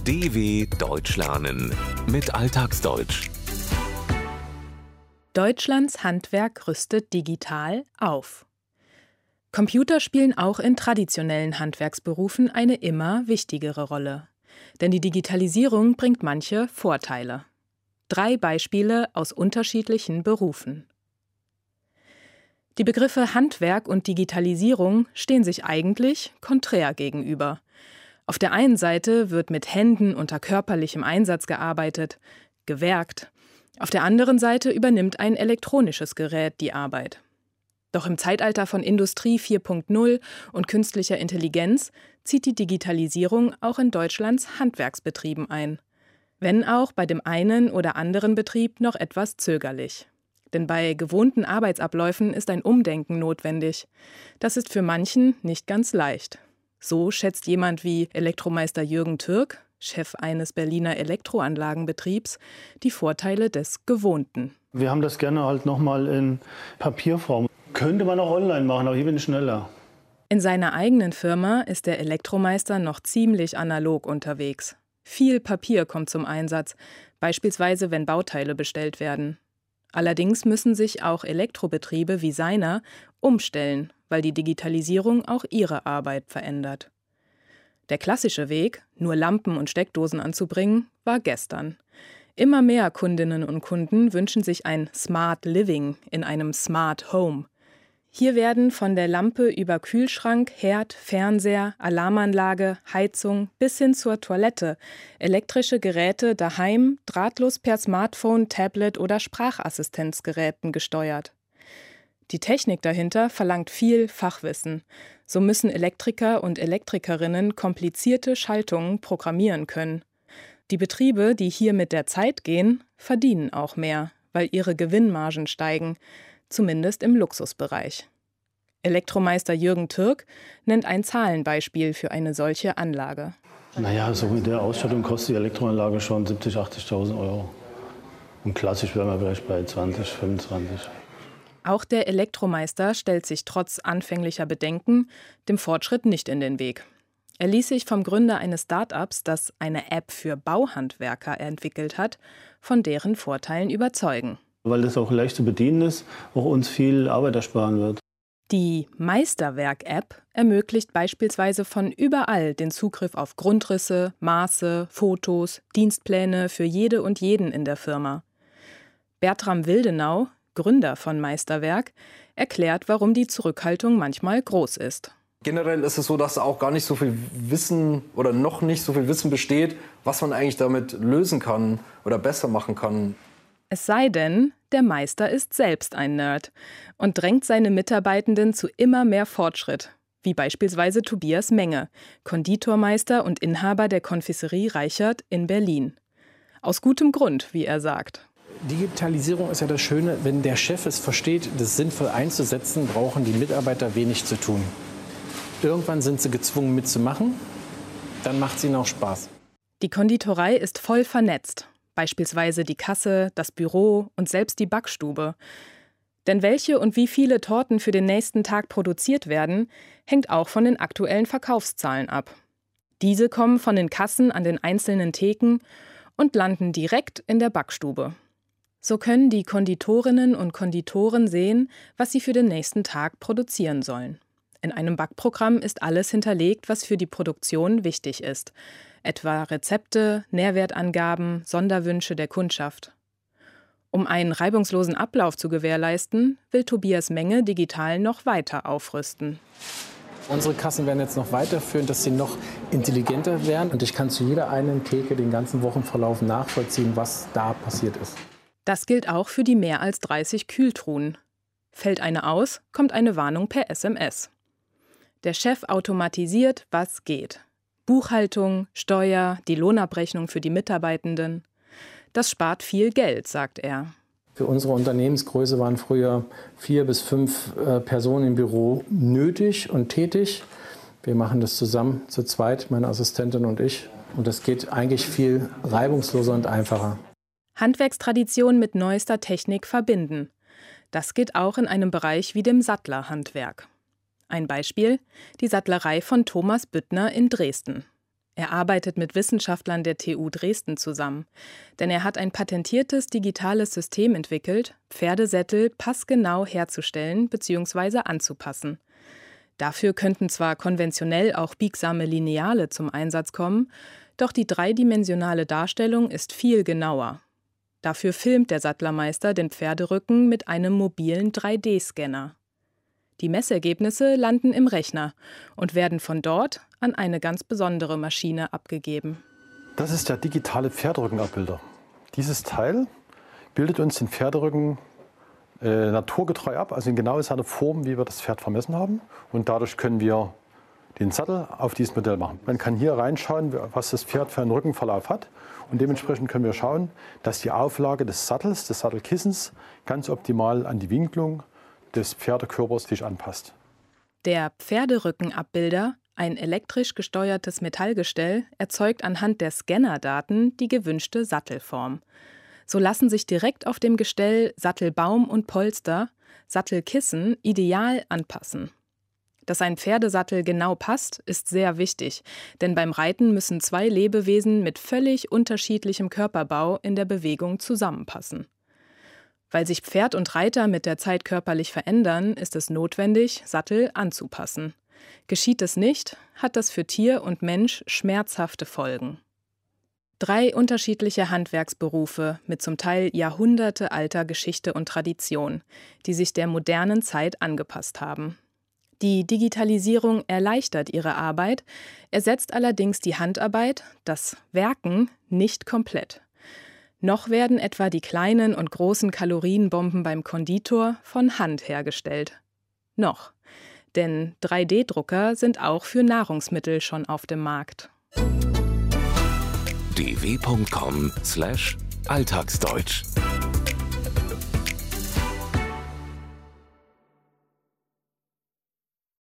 DW Deutsch lernen mit Alltagsdeutsch. Deutschlands Handwerk rüstet digital auf. Computer spielen auch in traditionellen Handwerksberufen eine immer wichtigere Rolle. Denn die Digitalisierung bringt manche Vorteile. 3 Beispiele aus unterschiedlichen Berufen. Die Begriffe Handwerk und Digitalisierung stehen sich eigentlich konträr gegenüber. Auf der einen Seite wird mit Händen unter körperlichem Einsatz gearbeitet, gewerkt. Auf der anderen Seite übernimmt ein elektronisches Gerät die Arbeit. Doch im Zeitalter von Industrie 4.0 und künstlicher Intelligenz zieht die Digitalisierung auch in Deutschlands Handwerksbetrieben ein. Wenn auch bei dem einen oder anderen Betrieb noch etwas zögerlich. Denn bei gewohnten Arbeitsabläufen ist ein Umdenken notwendig. Das ist für manchen nicht ganz leicht. So schätzt jemand wie Elektromeister Jürgen Türk, Chef eines Berliner Elektroanlagenbetriebs, die Vorteile des Gewohnten. Wir haben das gerne halt nochmal in Papierform. Könnte man auch online machen, aber hier bin ich schneller. In seiner eigenen Firma ist der Elektromeister noch ziemlich analog unterwegs. Viel Papier kommt zum Einsatz, beispielsweise wenn Bauteile bestellt werden. Allerdings müssen sich auch Elektrobetriebe wie seiner umstellen, weil die Digitalisierung auch ihre Arbeit verändert. Der klassische Weg, nur Lampen und Steckdosen anzubringen, war gestern. Immer mehr Kundinnen und Kunden wünschen sich ein Smart Living in einem Smart Home. Hier werden von der Lampe über Kühlschrank, Herd, Fernseher, Alarmanlage, Heizung bis hin zur Toilette elektrische Geräte daheim drahtlos per Smartphone, Tablet oder Sprachassistenzgeräten gesteuert. Die Technik dahinter verlangt viel Fachwissen. So müssen Elektriker und Elektrikerinnen komplizierte Schaltungen programmieren können. Die Betriebe, die hier mit der Zeit gehen, verdienen auch mehr, weil ihre Gewinnmargen steigen, zumindest im Luxusbereich. Elektromeister Jürgen Türk nennt ein Zahlenbeispiel für eine solche Anlage. Naja, so mit der Ausstattung kostet die Elektroanlage schon 70.000, 80.000 Euro. Und klassisch wären wir vielleicht bei 20, 25. Auch der Elektromeister stellt sich trotz anfänglicher Bedenken dem Fortschritt nicht in den Weg. Er ließ sich vom Gründer eines Start-ups, das eine App für Bauhandwerker entwickelt hat, von deren Vorteilen überzeugen. Weil das auch leicht zu bedienen ist, auch uns viel Arbeit ersparen wird. Die Meisterwerk-App ermöglicht beispielsweise von überall den Zugriff auf Grundrisse, Maße, Fotos, Dienstpläne für jede und jeden in der Firma. Bertram Wildenau, Gründer von Meisterwerk, erklärt, warum die Zurückhaltung manchmal groß ist. Generell ist es so, dass auch gar nicht so viel Wissen oder noch nicht so viel Wissen besteht, was man eigentlich damit lösen kann oder besser machen kann. Es sei denn, der Meister ist selbst ein Nerd und drängt seine Mitarbeitenden zu immer mehr Fortschritt, wie beispielsweise Tobias Menge, Konditormeister und Inhaber der Konfiserie Reichert in Berlin. Aus gutem Grund, wie er sagt. Digitalisierung ist ja das Schöne, wenn der Chef es versteht, das sinnvoll einzusetzen, brauchen die Mitarbeiter wenig zu tun. Irgendwann sind sie gezwungen mitzumachen, dann macht es ihnen auch Spaß. Die Konditorei ist voll vernetzt, beispielsweise die Kasse, das Büro und selbst die Backstube. Denn welche und wie viele Torten für den nächsten Tag produziert werden, hängt auch von den aktuellen Verkaufszahlen ab. Diese kommen von den Kassen an den einzelnen Theken und landen direkt in der Backstube. So können die Konditorinnen und Konditoren sehen, was sie für den nächsten Tag produzieren sollen. In einem Backprogramm ist alles hinterlegt, was für die Produktion wichtig ist, etwa Rezepte, Nährwertangaben, Sonderwünsche der Kundschaft. Um einen reibungslosen Ablauf zu gewährleisten, will Tobias Menge digital noch weiter aufrüsten. Unsere Kassen werden jetzt noch weiterführen, dass sie noch intelligenter werden. Und ich kann zu jeder einen Theke den ganzen Wochenverlauf nachvollziehen, was da passiert ist. Das gilt auch für die mehr als 30 Kühltruhen. Fällt eine aus, kommt eine Warnung per SMS. Der Chef automatisiert, was geht. Buchhaltung, Steuer, die Lohnabrechnung für die Mitarbeitenden. Das spart viel Geld, sagt er. Für unsere Unternehmensgröße waren früher 4 bis 5 Personen im Büro nötig und tätig. Wir machen das zusammen, zu zweit, meine Assistentin und ich. Und das geht eigentlich viel reibungsloser und einfacher. Handwerkstradition mit neuester Technik verbinden. Das geht auch in einem Bereich wie dem Sattlerhandwerk. Ein Beispiel: die Sattlerei von Thomas Büttner in Dresden. Er arbeitet mit Wissenschaftlern der TU Dresden zusammen, denn er hat ein patentiertes digitales System entwickelt, Pferdesättel passgenau herzustellen bzw. anzupassen. Dafür könnten zwar konventionell auch biegsame Lineale zum Einsatz kommen, doch die dreidimensionale Darstellung ist viel genauer. Dafür filmt der Sattlermeister den Pferderücken mit einem mobilen 3D-Scanner. Die Messergebnisse landen im Rechner und werden von dort an eine ganz besondere Maschine abgegeben. Das ist der digitale Pferderückenabbilder. Dieses Teil bildet uns den Pferderücken naturgetreu ab, also in genau seiner Form, wie wir das Pferd vermessen haben. Und dadurch können wir den Sattel auf dieses Modell machen. Man kann hier reinschauen, was das Pferd für einen Rückenverlauf hat. Und dementsprechend können wir schauen, dass die Auflage des Sattels, des Sattelkissens, ganz optimal an die Winklung des Pferdekörpers sich anpasst. Der Pferderückenabbilder, ein elektrisch gesteuertes Metallgestell, erzeugt anhand der Scannerdaten die gewünschte Sattelform. So lassen sich direkt auf dem Gestell Sattelbaum und Polster, Sattelkissen ideal anpassen. Dass ein Pferdesattel genau passt, ist sehr wichtig, denn beim Reiten müssen zwei Lebewesen mit völlig unterschiedlichem Körperbau in der Bewegung zusammenpassen. Weil sich Pferd und Reiter mit der Zeit körperlich verändern, ist es notwendig, Sattel anzupassen. Geschieht es nicht, hat das für Tier und Mensch schmerzhafte Folgen. 3 unterschiedliche Handwerksberufe mit zum Teil jahrhundertealter Geschichte und Tradition, die sich der modernen Zeit angepasst haben. Die Digitalisierung erleichtert ihre Arbeit, ersetzt allerdings die Handarbeit, das Werken, nicht komplett. Noch werden etwa die kleinen und großen Kalorienbomben beim Konditor von Hand hergestellt. Noch. Denn 3D-Drucker sind auch für Nahrungsmittel schon auf dem Markt. dw.com/alltagsdeutsch